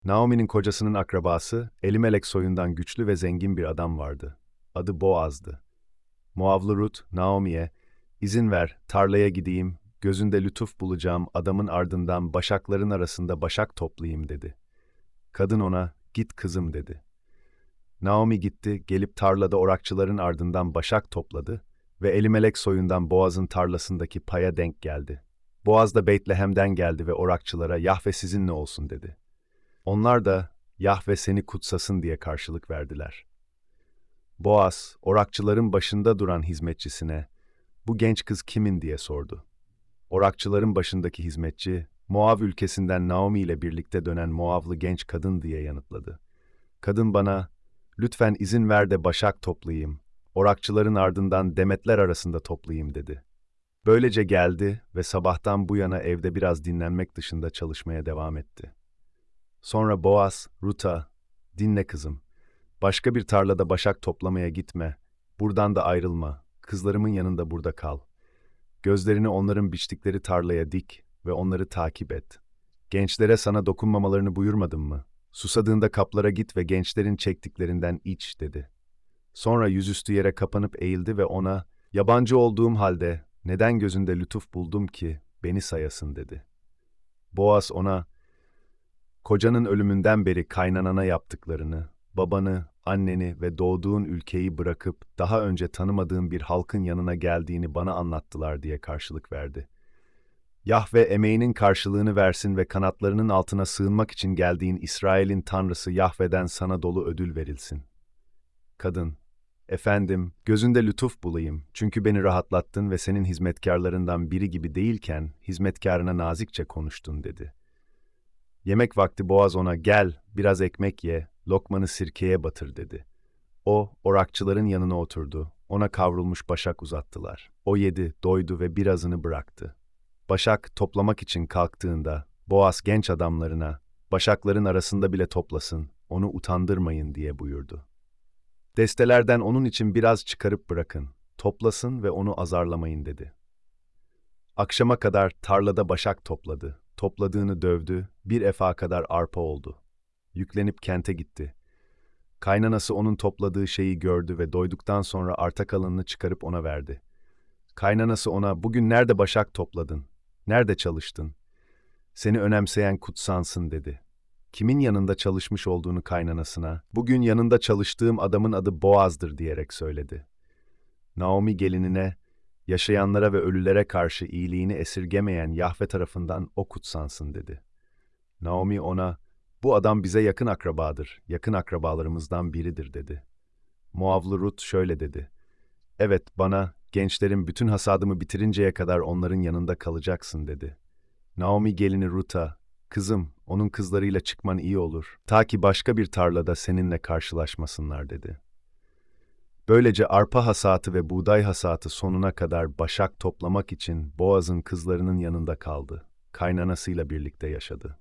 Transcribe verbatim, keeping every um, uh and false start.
Naomi'nin kocasının akrabası, Elimelek soyundan güçlü ve zengin bir adam vardı. Adı Boaz'dı. Moavlı Rut, Naomi'ye, "İzin ver, tarlaya gideyim, gözünde lütuf bulacağım adamın ardından başakların arasında başak toplayayım," dedi. Kadın ona, "Git kızım," dedi. Naomi gitti, gelip tarlada orakçıların ardından başak topladı ve Elimelek soyundan Boaz'ın tarlasındaki paya denk geldi. Boaz da Beytlehem'den geldi ve orakçılara, "Yahve sizinle olsun," dedi. Onlar da, "Yahve seni kutsasın," diye karşılık verdiler. Boaz, orakçıların başında duran hizmetçisine, "Bu genç kız kimin?" diye sordu. Orakçıların başındaki hizmetçi, "Moav ülkesinden Naomi ile birlikte dönen Moavlı genç kadın," diye yanıtladı. Kadın bana, "Lütfen izin ver de başak toplayayım, orakçıların ardından demetler arasında toplayayım," dedi. Böylece geldi ve sabahtan bu yana evde biraz dinlenmek dışında çalışmaya devam etti. Sonra Boaz, Rut'a, "Dinle kızım, başka bir tarlada başak toplamaya gitme, buradan da ayrılma, kızlarımın yanında burada kal. Gözlerini onların biçtikleri tarlaya dik ve onları takip et. Gençlere sana dokunmamalarını buyurmadım mı? Susadığında kaplara git ve gençlerin çektiklerinden iç," dedi. Sonra yüzüstü yere kapanıp eğildi ve ona, "Yabancı olduğum halde neden gözünde lütuf buldum ki beni sayasın," dedi. Boaz ona, "Kocanın ölümünden beri kaynanana yaptıklarını, babanı, anneni ve doğduğun ülkeyi bırakıp daha önce tanımadığın bir halkın yanına geldiğini bana anlattılar," diye karşılık verdi. "Yahve emeğinin karşılığını versin ve kanatlarının altına sığınmak için geldiğin İsrail'in Tanrısı Yahve'den sana dolu ödül verilsin." Kadın, "Efendim, gözünde lütuf bulayım, çünkü beni rahatlattın ve senin hizmetkarlarından biri gibi değilken hizmetkarına nazikçe konuştun," dedi. Yemek vakti Boaz ona, "Gel, biraz ekmek ye, lokmanı sirkeye batır," dedi. O, orakçıların yanına oturdu, ona kavrulmuş başak uzattılar. O yedi, doydu ve birazını bıraktı. Başak toplamak için kalktığında, Boaz genç adamlarına, "Başakların arasında bile toplasın, onu utandırmayın," diye buyurdu. "Destelerden onun için biraz çıkarıp bırakın, toplasın ve onu azarlamayın," dedi. Akşama kadar tarlada başak topladı, topladığını dövdü, bir efa kadar arpa oldu. Yüklenip kente gitti. Kaynanası onun topladığı şeyi gördü ve doyduktan sonra arta kalanını çıkarıp ona verdi. Kaynanası ona, "Bugün nerede başak topladın? Nerede çalıştın? Seni önemseyen kutsansın," dedi. Kimin yanında çalışmış olduğunu kaynanasına, "Bugün yanında çalıştığım adamın adı Boaz'dır," diyerek söyledi. Naomi gelinine, "Yaşayanlara ve ölülere karşı iyiliğini esirgemeyen Yahve tarafından o kutsansın," dedi. Naomi ona, "Bu adam bize yakın akrabadır, yakın akrabalarımızdan biridir," dedi. Moavlı Rut şöyle dedi, "Evet, bana, gençlerin bütün hasadımı bitirinceye kadar onların yanında kalacaksın," dedi. Naomi gelini Rut'a, "Kızım, onun kızlarıyla çıkman iyi olur, ta ki başka bir tarlada seninle karşılaşmasınlar," dedi. Böylece arpa hasatı ve buğday hasatı sonuna kadar başak toplamak için Boaz'ın kızlarının yanında kaldı. Kaynanasıyla birlikte yaşadı.